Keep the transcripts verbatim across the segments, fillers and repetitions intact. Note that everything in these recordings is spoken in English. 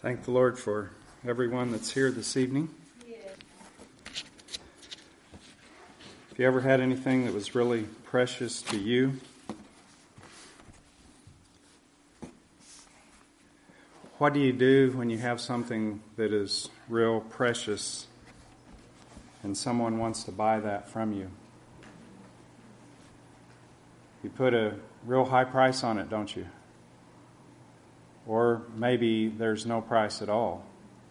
Thank the Lord for everyone that's here this evening. If you ever had anything that was really precious to you, what do you do when you have something that is real precious and someone wants to buy that from you? You put a real high price on it, don't you? Or maybe there's no price at all.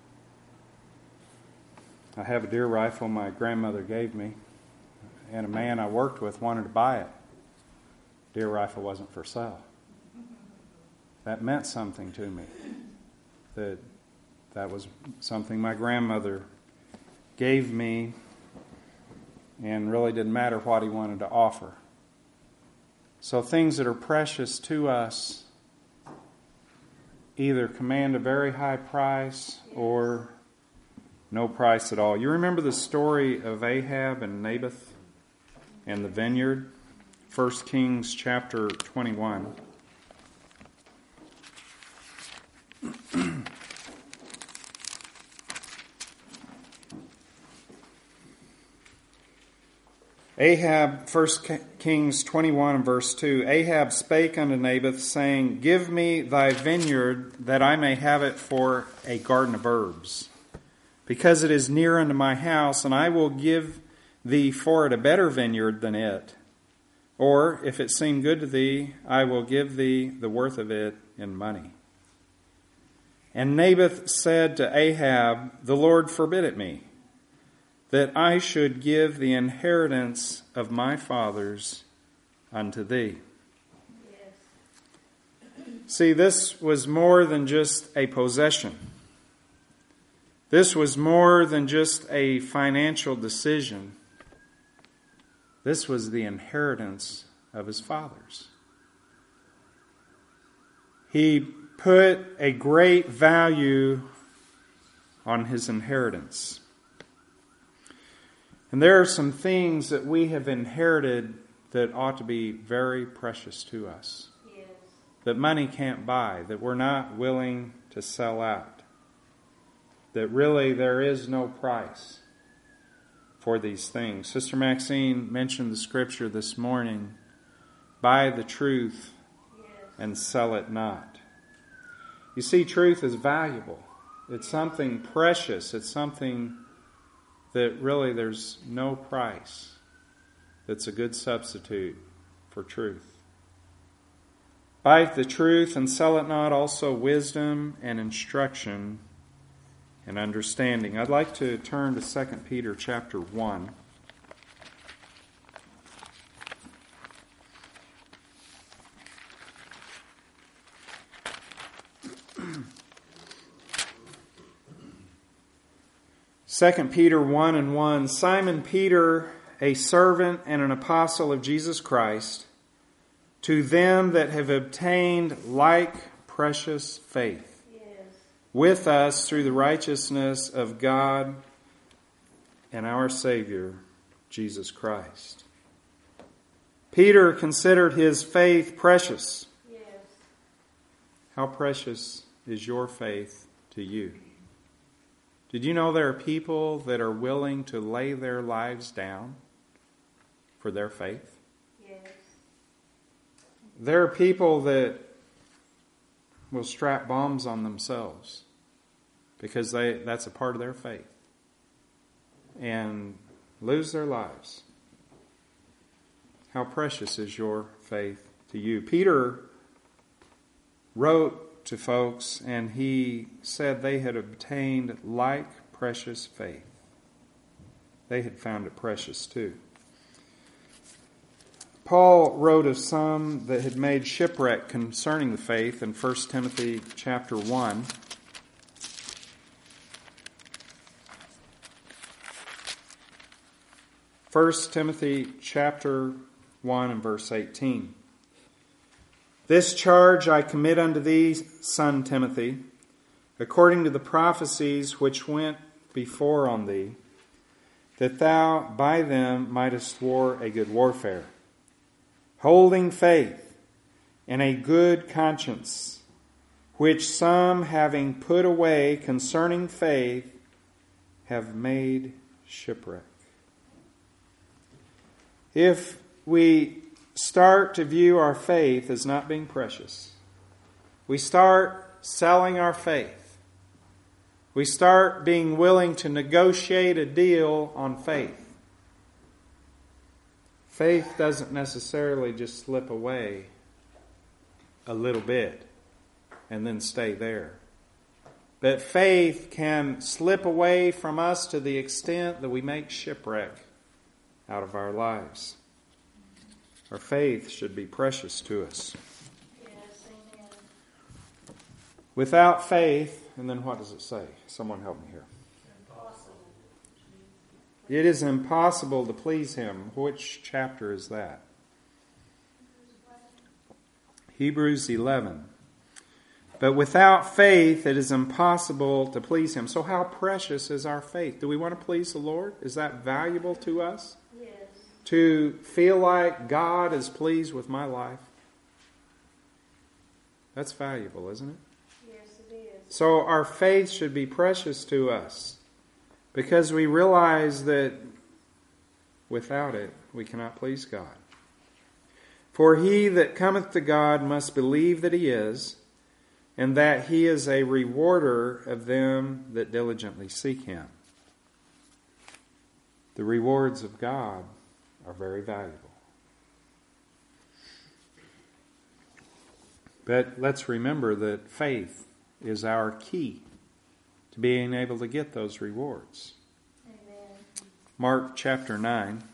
I have a deer rifle my grandmother gave me, and a man I worked with wanted to buy it. Deer rifle wasn't for sale. That meant something to me. That that was something my grandmother gave me, and really didn't matter what he wanted to offer. So things that are precious to us either command a very high price or no price at all. You remember the story of Ahab and Naboth and the vineyard? First Kings chapter twenty-one. Ahab, First Kings twenty-one and verse two, Ahab spake unto Naboth, saying, Give me thy vineyard, that I may have it for a garden of herbs, because it is near unto my house, and I will give thee for it a better vineyard than it. Or, if it seem good to thee, I will give thee the worth of it in money. And Naboth said to Ahab, The Lord forbid it me, that I should give the inheritance of my fathers unto thee. Yes. See, this was more than just a possession. This was more than just a financial decision. This was the inheritance of his fathers. He put a great value on his inheritance. And there are some things that we have inherited that ought to be very precious to us. Yes. That money can't buy, that we're not willing to sell out. That really there is no price for these things. Sister Maxine mentioned the scripture this morning, buy the truth yes. and sell it not. You see, truth is valuable. It's something precious. It's something that really there's no price that's a good substitute for truth. Buy the truth and sell it not, also wisdom and instruction and understanding. I'd like to turn to Second Peter chapter one. Second Peter one and one, Simon Peter, a servant and an apostle of Jesus Christ, to them that have obtained like precious faith yes. with us through the righteousness of God and our Savior, Jesus Christ. Peter considered his faith precious. Yes. How precious is your faith to you? Did you know there are people that are willing to lay their lives down for their faith? Yes. There are people that will strap bombs on themselves because they that's a part of their faith and lose their lives. How precious is your faith to you? Peter wrote to folks, and he said they had obtained like precious faith. They had found it precious too. Paul wrote of some that had made shipwreck concerning the faith in First Timothy chapter one. First Timothy chapter one and verse eighteen. This charge I commit unto thee, son Timothy, according to the prophecies which went before on thee, that thou by them mightest war a good warfare, holding faith and a good conscience. which some, having put away concerning faith, have made shipwreck. If we start to view our faith as not being precious, we start selling our faith, we start being willing to negotiate a deal on faith, faith doesn't necessarily just slip away a little bit and then stay there. But faith can slip away from us to the extent that we make shipwreck out of our lives. Our faith should be precious to us. Yes, amen. Without faith, and then what does it say? Someone help me here. Impossible. It is impossible to please Him. Which chapter is that? Hebrews eleven. But without faith, it is impossible to please Him. So how precious is our faith? Do we want to please the Lord? Is that valuable to us? Yes. To feel like God is pleased with my life? That's valuable, isn't it? Yes, it is. So our faith should be precious to us because we realize that without it, we cannot please God. For he that cometh to God must believe that He is, and that He is a rewarder of them that diligently seek Him. The rewards of God are very valuable. But let's remember that faith is our key to being able to get those rewards. Amen. Mark chapter nine.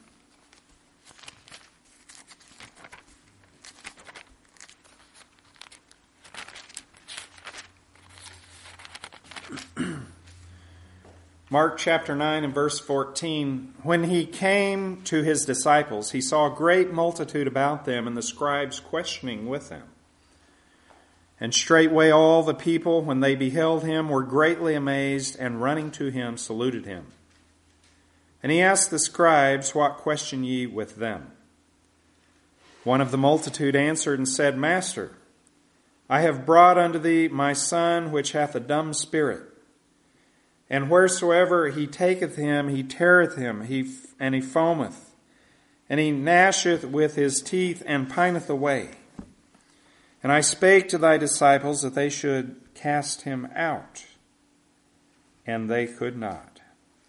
Mark chapter nine and verse fourteen, when He came to His disciples, He saw a great multitude about them, and the scribes questioning with them. And straightway all the people, when they beheld Him, were greatly amazed, and running to Him, saluted Him. And He asked the scribes, what question ye with them? One of the multitude answered and said, Master, I have brought unto Thee my son, which hath a dumb spirit. And wheresoever he taketh him, he teareth him, he, and he foameth. And he gnasheth with his teeth, and pineth away. And I spake to thy disciples that they should cast him out, and they could not.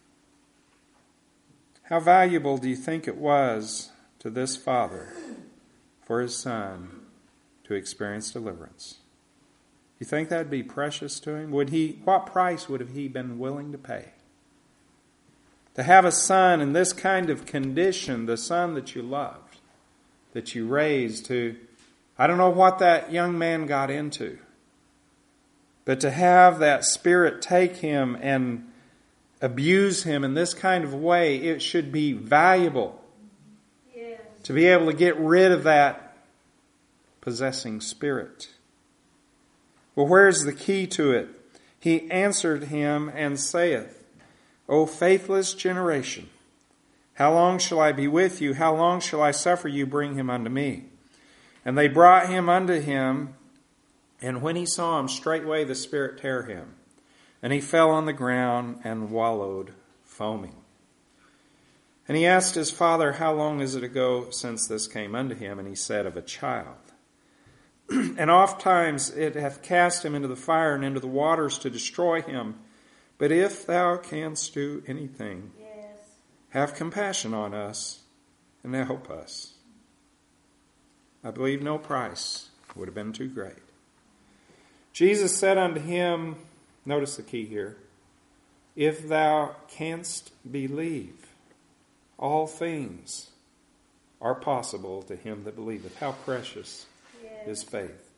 How valuable do you think it was to this father for his son to experience deliverance? You think that'd be precious to him? Would he? What price would have he been willing to pay? To have a son in this kind of condition, the son that you loved, that you raised, to, I don't know what that young man got into, but to have that spirit take him and abuse him in this kind of way, it should be valuable. Yes. To be able to get rid of that possessing spirit. Well, where's the key to it? He answered him and saith, O faithless generation, how long shall I be with you? How long shall I suffer you? Bring him unto me. And they brought him unto him, and when he saw him, straightway the spirit tear him. And he fell on the ground and wallowed, foaming. And he asked his father, How long is it ago since this came unto him? And he said, Of a child. And oft times it hath cast him into the fire and into the waters to destroy him. But if thou canst do anything, Yes. have compassion on us and help us. I believe no price would have been too great. Jesus said unto him, notice the key here, If thou canst believe, all things are possible to him that believeth. How precious is faith.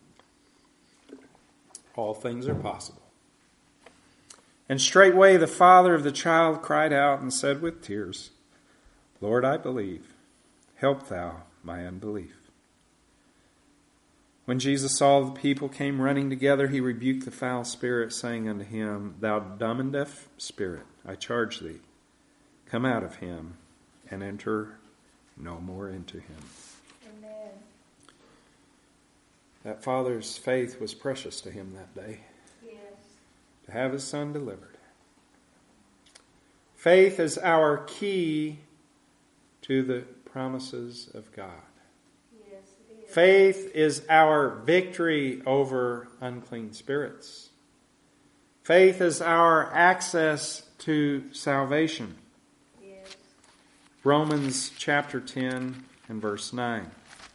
All things are possible. And straightway the father of the child cried out and said with tears, Lord, I believe. Help thou my unbelief. When Jesus saw the people came running together, he rebuked the foul spirit, saying unto him, Thou dumb and deaf spirit, I charge thee, come out of him and enter no more into him. Amen. That father's faith was precious to him that day. Yes. To have his son delivered. Faith is our key to the promises of God. Yes, it is. Faith is our victory over unclean spirits. Faith is our access to salvation. Yes. Romans chapter ten and verse nine.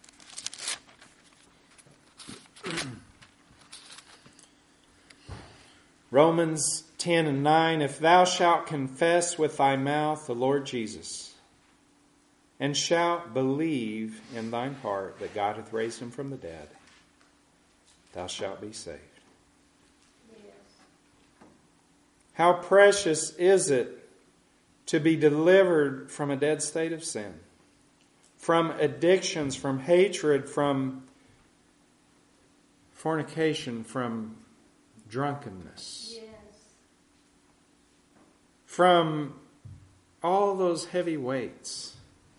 Romans ten and nine, if thou shalt confess with thy mouth the Lord Jesus, and shalt believe in thine heart that God hath raised him from the dead, thou shalt be saved. Yes. How precious is it to be delivered from a dead state of sin, from addictions, from hatred, from fornication, from drunkenness, Yes. from all those heavy weights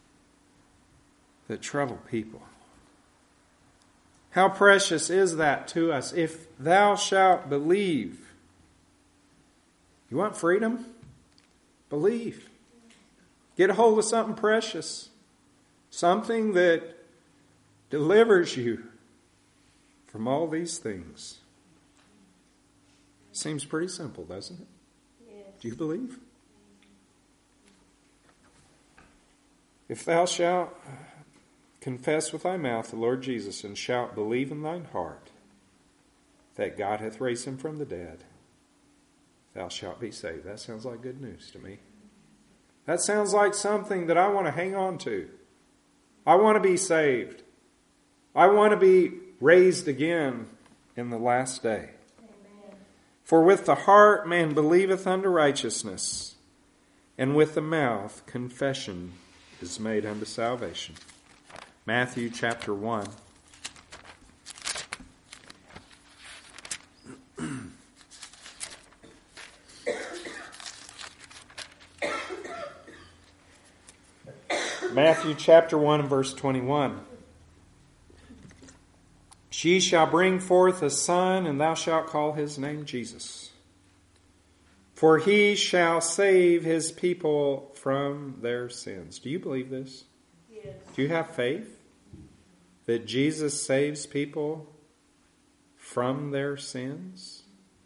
that trouble people. How precious is that to us? If thou shalt believe. You want freedom? Believe. Get a hold of something precious. Something that delivers you from all these things. Seems pretty simple, doesn't it? Yes. Do you believe? If thou shalt confess with thy mouth the Lord Jesus, and shalt believe in thine heart that God hath raised him from the dead, thou shalt be saved. That sounds like good news to me. That sounds like something that I want to hang on to. I want to be saved. I want to be raised again in the last day. Amen. For with the heart man believeth unto righteousness, and with the mouth confession is made unto salvation. Matthew chapter one. Matthew chapter one and verse twenty-one. She shall bring forth a son, and thou shalt call his name Jesus. For he shall save his people from their sins. Do you believe this? Yes. Do you have faith that Jesus saves people from their sins?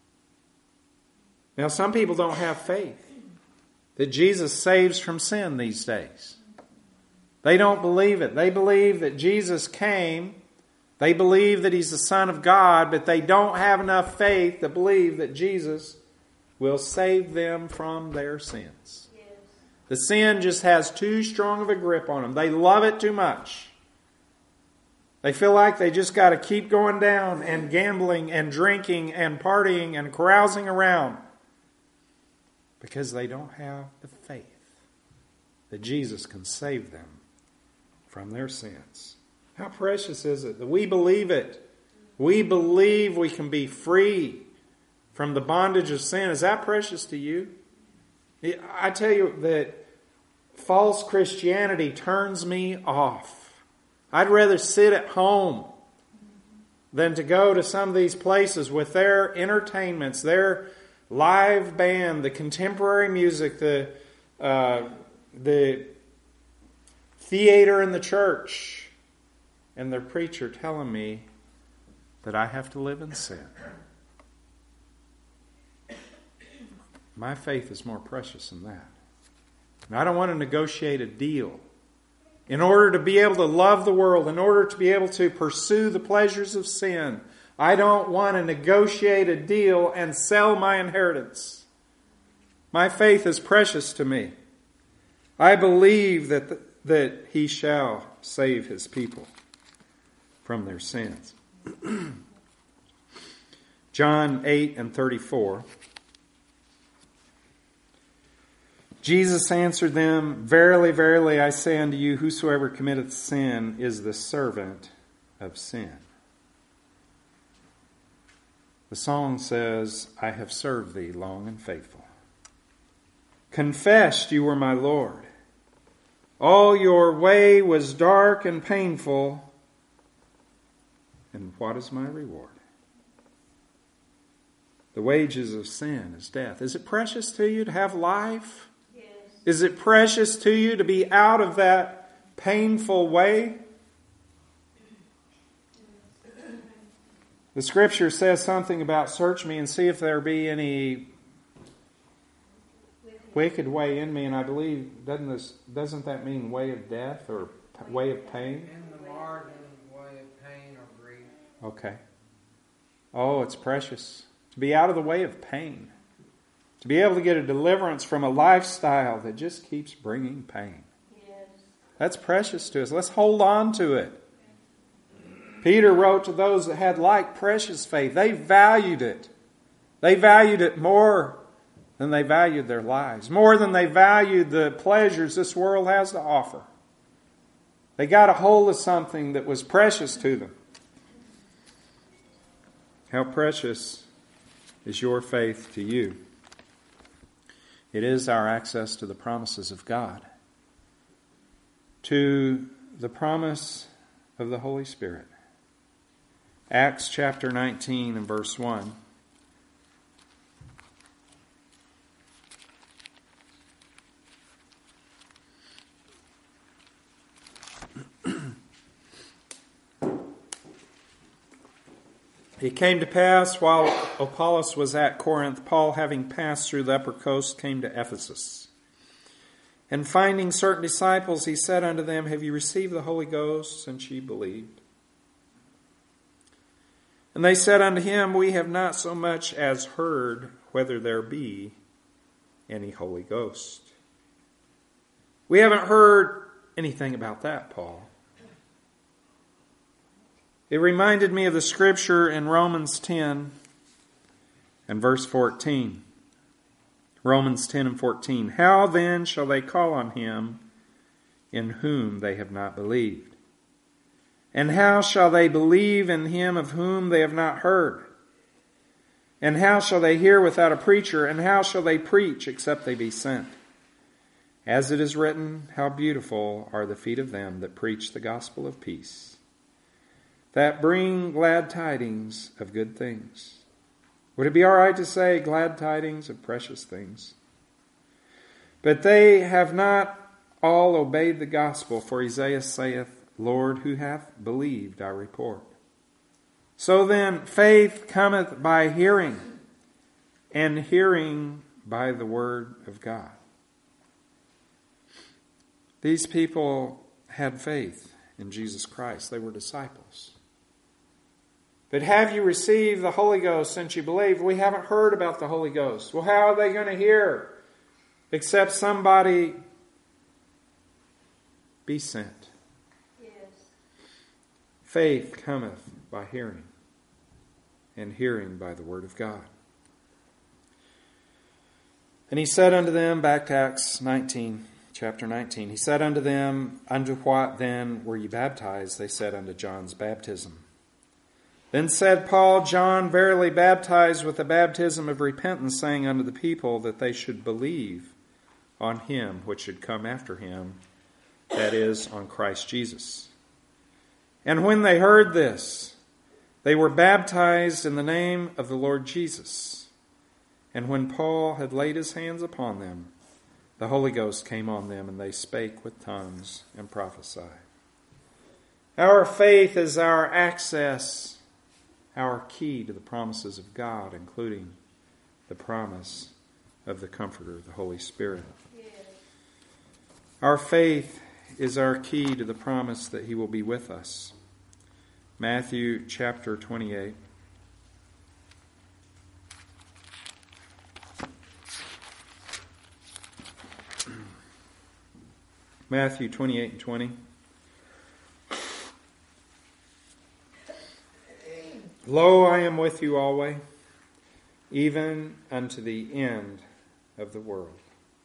Now, some people don't have faith that Jesus saves from sin these days. They don't believe it. They believe that Jesus came. They believe that he's the Son of God, but they don't have enough faith to believe that Jesus will save them from their sins. Yes. The sin just has too strong of a grip on them. They love it too much. They feel like they just got to keep going down and gambling and drinking and partying and carousing around because they don't have the faith that Jesus can save them from their sins. How precious is it that we believe it? We believe we can be free from the bondage of sin. Is that precious to you? I tell you that false Christianity turns me off. I'd rather sit at home than to go to some of these places with their entertainments, their live band, the contemporary music, the uh, the theater in the church, and their preacher telling me that I have to live in sin. My faith is more precious than that. And I don't want to negotiate a deal. In order to be able to love the world, in order to be able to pursue the pleasures of sin, I don't want to negotiate a deal and sell my inheritance. My faith is precious to me. I believe that the, that he shall save his people from their sins. John eight and thirty-four. Jesus answered them, Verily, verily, I say unto you, whosoever committeth sin is the servant of sin. The song says, I have served thee long and faithful. Confessed you were my Lord. All your way was dark and painful, And what is my reward? The wages of sin is death. Is it precious to you to have life? Yes. Is it precious to you to be out of that painful way? The Scripture says something about search me and see if there be any wicked way in me, and I believe, doesn't this doesn't that mean way of death or p- way of pain? In the margin, way of pain or grief. Okay. Oh, it's precious to be out of the way of pain, to be able to get a deliverance from a lifestyle that just keeps bringing pain. Yes. That's precious to us. Let's hold on to it. Peter wrote to those that had like precious faith. They valued it. They valued it more than they valued their lives, more than they valued the pleasures this world has to offer. They got a hold of something that was precious to them. How precious is your faith to you? It is our access to the promises of God, to the promise of the Holy Spirit. Acts chapter nineteen and verse one. It came to pass, while Apollos was at Corinth, Paul, having passed through the upper coast, came to Ephesus. And finding certain disciples, he said unto them, Have you received the Holy Ghost since ye believed? And they said unto him, We have not so much as heard whether there be any Holy Ghost. We haven't heard anything about that, Paul. It reminded me of the scripture in Romans ten and verse fourteen. Romans ten and fourteen. How then shall they call on him in whom they have not believed? And how shall they believe in him of whom they have not heard? And how shall they hear without a preacher? And how shall they preach except they be sent? As it is written, How beautiful are the feet of them that preach the gospel of peace, that bring glad tidings of good things. Would it be all right to say glad tidings of precious things? But they have not all obeyed the gospel, for Isaiah saith, Lord, who hath believed our report? So then, faith cometh by hearing, and hearing by the word of God. These people had faith in Jesus Christ. They were disciples. But have you received the Holy Ghost since you believe? We haven't heard about the Holy Ghost. Well, how are they going to hear? Except somebody be sent. Yes. Faith cometh by hearing, and hearing by the word of God. And he said unto them, back to Acts nineteen, chapter nineteen, he said unto them, Unto what then were ye baptized? They said, Unto John's baptism. Then said Paul, John verily baptized with the baptism of repentance, saying unto the people that they should believe on him which should come after him, that is, on Christ Jesus. And when they heard this, they were baptized in the name of the Lord Jesus. And when Paul had laid his hands upon them, the Holy Ghost came on them, and they spake with tongues and prophesied. Our faith is our access, our key to the promises of God, including the promise of the Comforter, the Holy Spirit. Yes. Our faith is our key to the promise that he will be with us. Matthew chapter twenty-eight. Matthew twenty-eight and twenty. Lo, I am with you always, even unto the end of the world.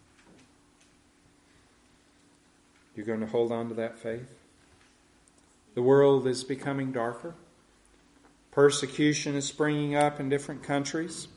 You're going to hold on to that faith? The world is becoming darker. Persecution is springing up in different countries.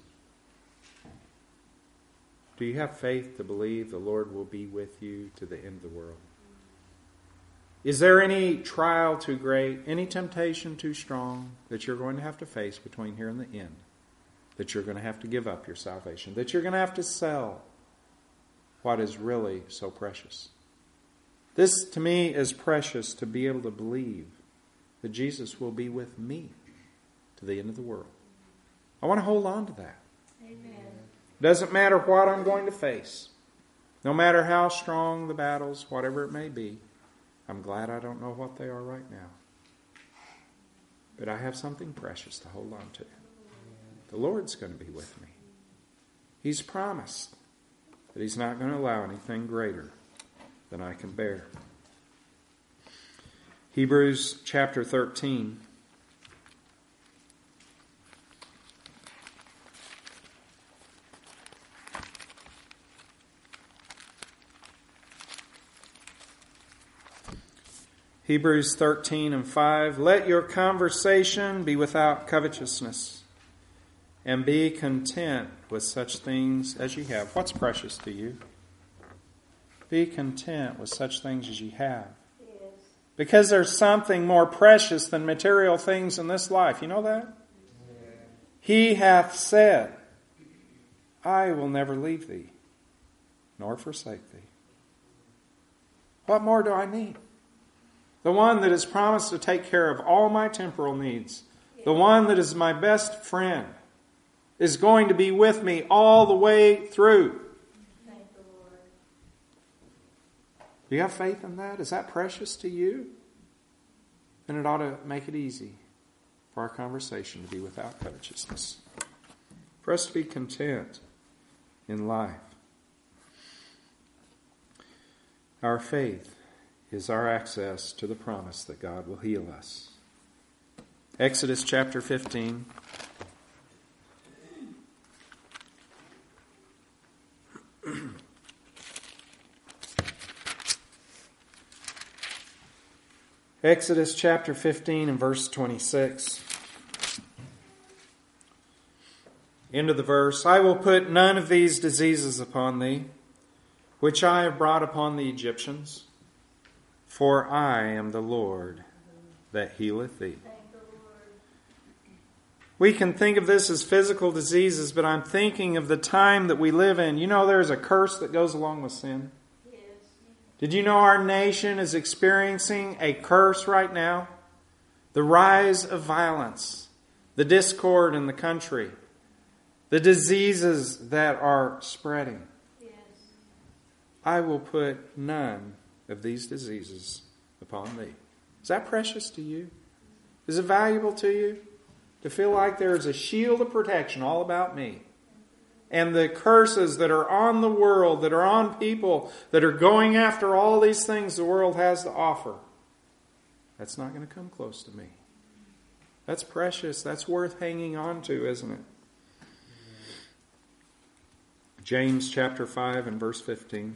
Do you have faith to believe the Lord will be with you to the end of the world? Is there any trial too great, any temptation too strong that you're going to have to face between here and the end? That you're going to have to give up your salvation? That you're going to have to sell what is really so precious? This, to me, is precious to be able to believe that Jesus will be with me to the end of the world. I want to hold on to that. Amen. It doesn't matter what I'm going to face. No matter how strong the battles, whatever it may be, I'm glad I don't know what they are right now. But I have something precious to hold on to. The Lord's going to be with me. He's promised that He's not going to allow anything greater than I can bear. Hebrews chapter thirteen. Hebrews thirteen and five. Let your conversation be without covetousness, and be content with such things as ye have. What's precious to you? Be content with such things as ye have. Yes. Because there's something more precious than material things in this life. You know that? Yeah. He hath said, I will never leave thee, nor forsake thee. What more do I need? The one that has promised to take care of all my temporal needs, the one that is my best friend, is going to be with me all the way through. Thank the Lord. Do you have faith in that? Is that precious to you? Then it ought to make it easy for our conversation to be without covetousness. For us to be content in life. Our faith is our access to the promise that God will heal us. Exodus chapter fifteen. Exodus chapter fifteen and verse twenty-six. End of the verse. I will put none of these diseases upon thee, which I have brought upon the Egyptians, for I am the Lord that healeth thee. Thank the Lord. We can think of this as physical diseases, but I'm thinking of the time that we live in. You know there's a curse that goes along with sin. Yes. Did you know our nation is experiencing a curse right now? The rise of violence, the discord in the country, the diseases that are spreading. Yes. I will put none of these diseases upon thee. Is that precious to you? Is it valuable to you to feel like there is a shield of protection all about me? And the curses that are on the world, that are on people, that are going after all these things the world has to offer, that's not going to come close to me. That's precious. That's worth hanging on to, isn't it? James chapter five and verse fifteen.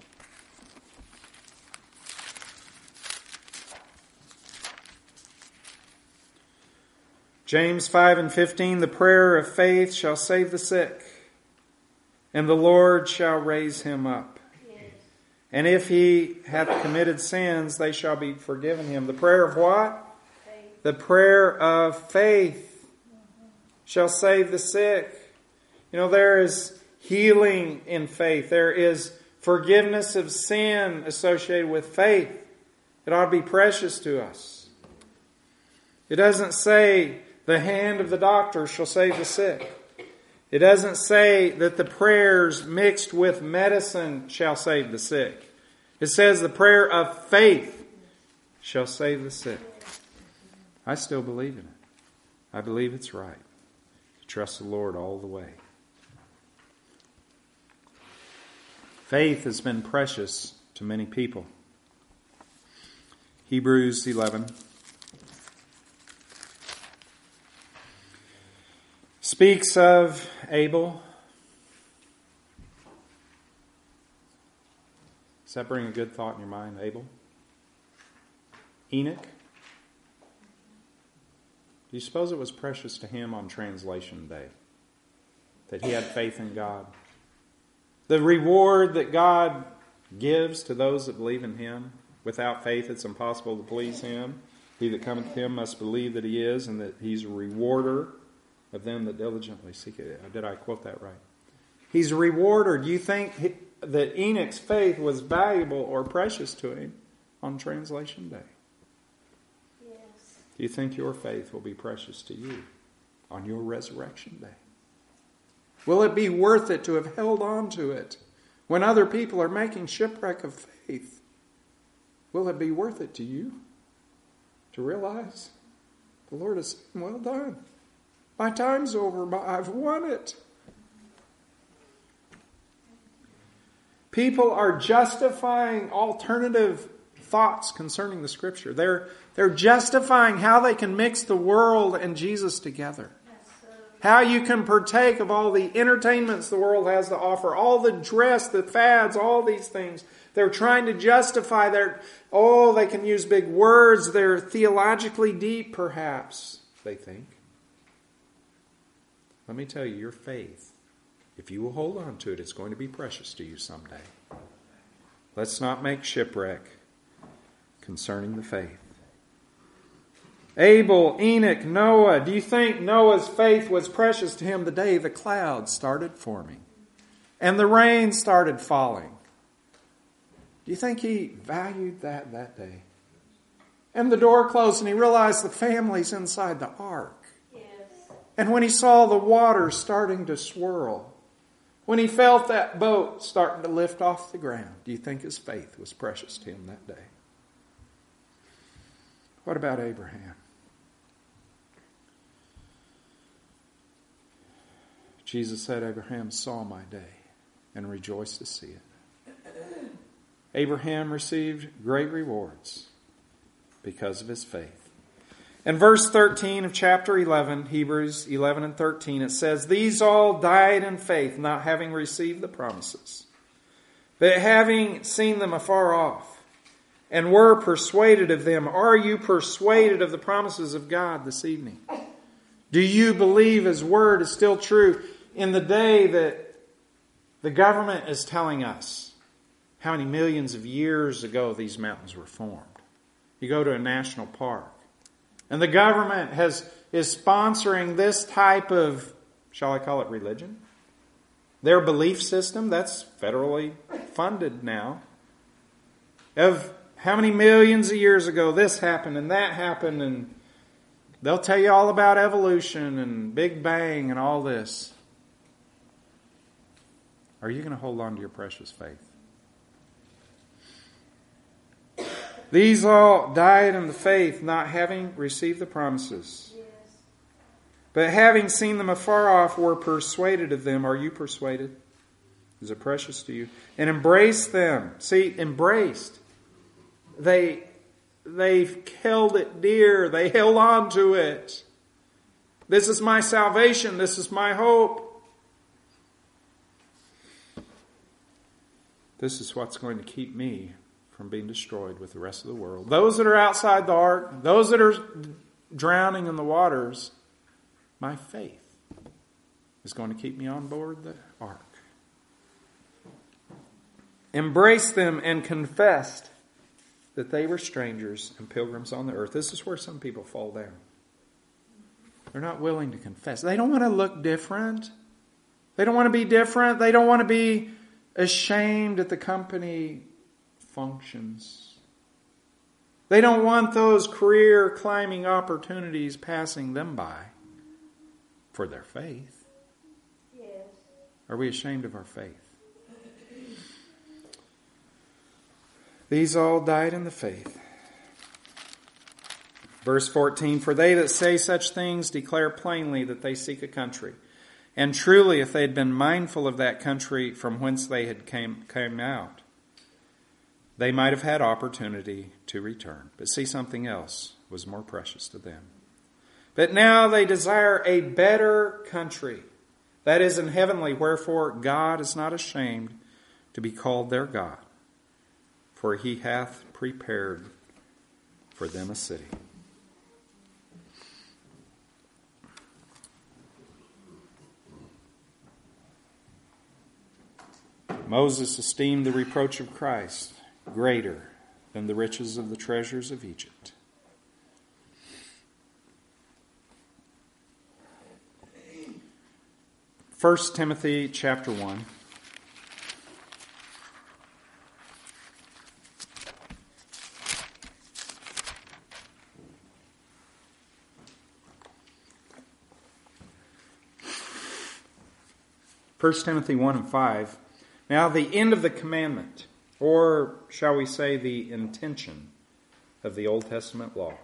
James five and fifteen, the prayer of faith shall save the sick, and the Lord shall raise him up. Yes. And if he hath committed sins, they shall be forgiven him. The prayer of what? Faith. The prayer of faith shall save the sick. You know, there is healing in faith. There is forgiveness of sin associated with faith. It ought to be precious to us. It doesn't say the hand of the doctor shall save the sick. It doesn't say that the prayers mixed with medicine shall save the sick. It says the prayer of faith shall save the sick. I still believe in it. I believe it's right to trust the Lord all the way. Faith has been precious to many people. Hebrews eleven. Speaks of Abel. Does that bring a good thought in your mind, Abel? Enoch? Do you suppose it was precious to him on translation day that he had faith in God? The reward that God gives to those that believe in Him, without faith it's impossible to please him. He that cometh to him must believe that he is, and that he's a rewarder of them that diligently seek it. Did I quote that right? He's a rewarder. Do you think he, that Enoch's faith was valuable or precious to him on translation day? Yes. Do you think your faith will be precious to you on your resurrection day? Will it be worth it to have held on to it when other people are making shipwreck of faith? Will it be worth it to you to realize the Lord has said, well done. My time's over. I've won it. People are justifying alternative thoughts concerning the Scripture. They're, they're justifying how they can mix the world and Jesus together. How you can partake of all the entertainments the world has to offer, all the dress, the fads, all these things. They're trying to justify their, oh, they can use big words. They're theologically deep, perhaps, they think. Let me tell you, your faith, if you will hold on to it, it's going to be precious to you someday. Let's not make shipwreck concerning the faith. Abel, Enoch, Noah. Do you think Noah's faith was precious to him the day the clouds started forming and the rain started falling? Do you think he valued that that day? And the door closed and he realized the family's inside the ark. Yes. And when he saw the water starting to swirl, when he felt that boat starting to lift off the ground, do you think his faith was precious to him that day? What about Abraham? Jesus said, Abraham saw my day and rejoiced to see it. Abraham received great rewards because of his faith. In verse thirteen of chapter eleven, Hebrews eleven and thirteen, it says, these all died in faith, not having received the promises, but having seen them afar off, and were persuaded of them. Are you persuaded of the promises of God this evening? Do you believe His Word is still true in the day that the government is telling us how many millions of years ago these mountains were formed? You go to a national park, and the government has is sponsoring this type of, shall I call it religion? Their belief system, that's federally funded now, of how many millions of years ago this happened and that happened, and they'll tell you all about evolution and Big Bang and all this. Are you going to hold on to your precious faith? These all died in the faith, not having received the promises, Yes. but having seen them afar off, were persuaded of them. Are you persuaded? Is it precious to you? And embraced them. See, embraced. They, they held it dear. They held on to it. This is my salvation. This is my hope. This is what's going to keep me from being destroyed with the rest of the world. Those that are outside the ark, those that are drowning in the waters, my faith is going to keep me on board the ark. Embraced them and confessed that they were strangers and pilgrims on the earth. This is where some people fall down. They're not willing to confess. They don't want to look different. They don't want to be different. They don't want to be ashamed at the company functions. They don't want those career climbing opportunities passing them by for their faith. Yes. Are we ashamed of our faith? These all died in the faith. Verse fourteen, for they that say such things declare plainly that they seek a country. And truly, if they had been mindful of that country from whence they had came, came out, they might have had opportunity to return. But see, something else was more precious to them. But now they desire a better country, that is in heavenly, wherefore God is not ashamed to be called their God, for He hath prepared for them a city. Moses esteemed the reproach of Christ greater than the riches of the treasures of Egypt. First Timothy chapter one. First Timothy one and five. Now the end of the commandment, or shall we say the intention of the Old Testament law,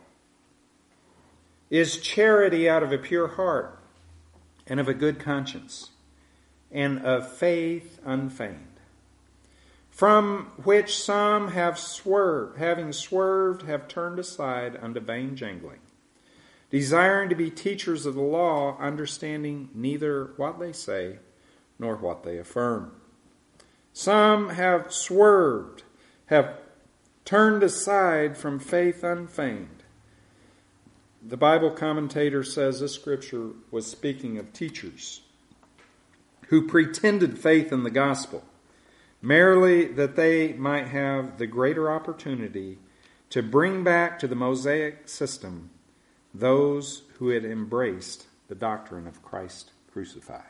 is charity out of a pure heart and of a good conscience and of faith unfeigned, from which some have swerved, having swerved, have turned aside unto vain jangling, desiring to be teachers of the law, understanding neither what they say nor what they affirm. Some have swerved, have turned aside from faith unfeigned. The Bible commentator says this scripture was speaking of teachers who pretended faith in the gospel, merely that they might have the greater opportunity to bring back to the Mosaic system those who had embraced the doctrine of Christ crucified.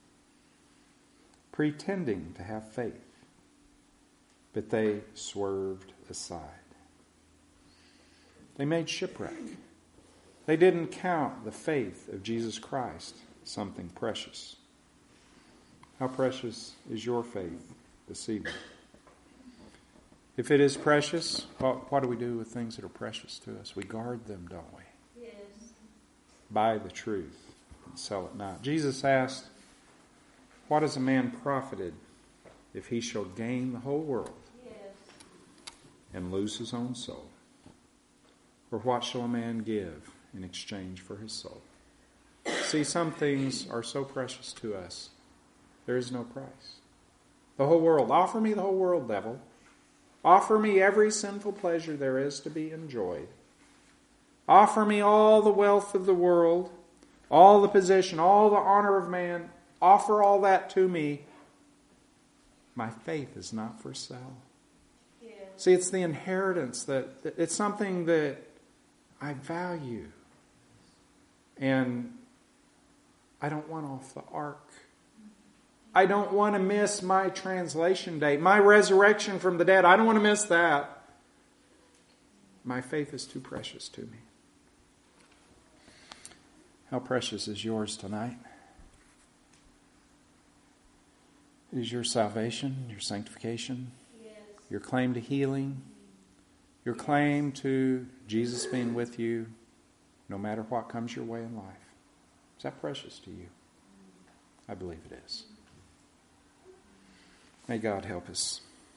Pretending to have faith, but they swerved aside. They made shipwreck. They didn't count the faith of Jesus Christ something precious. How precious is your faith this evening? If it is precious, what, what do we do with things that are precious to us? We guard them, don't we? Yes. Buy the truth and sell it not. Jesus asked, what is a man profited if he shall gain the whole world Yes. and lose his own soul? Or what shall a man give in exchange for his soul? See, some things are so precious to us, there is no price. The whole world. Offer me the whole world, devil. Offer me every sinful pleasure there is to be enjoyed. Offer me all the wealth of the world, all the position, all the honor of man. Offer all that to me. My faith is not for sale. Yes. See, it's the inheritance that, that it's something that I value. And I don't want off the ark. I don't want to miss my translation date, my resurrection from the dead. I don't want to miss that. My faith is too precious to me. How precious is yours tonight? Is your salvation, your sanctification, Yes. your claim to healing, your claim to Jesus being with you no matter what comes your way in life? Is that precious to you? I believe it is. May God help us,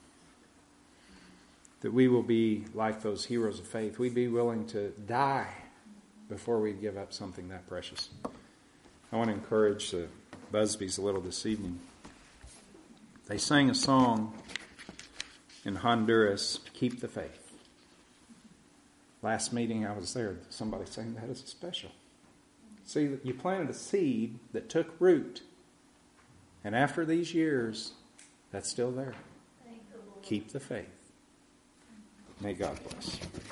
that we will be like those heroes of faith. We'd be willing to die before we give up something that precious. I want to encourage the Busbys a little this evening. They sang a song in Honduras, Keep the Faith. Last meeting I was there, somebody sang that as a special. See, you planted a seed that took root. And after these years, that's still there. Thank the Lord. Keep the faith. May God bless.